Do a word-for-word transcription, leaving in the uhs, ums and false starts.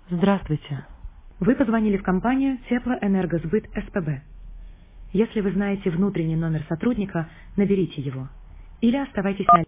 Здравствуйте. Вы позвонили в компанию Теплоэнергосбыт СПБ. Если вы знаете внутренний номер сотрудника, наберите его. Или оставайтесь на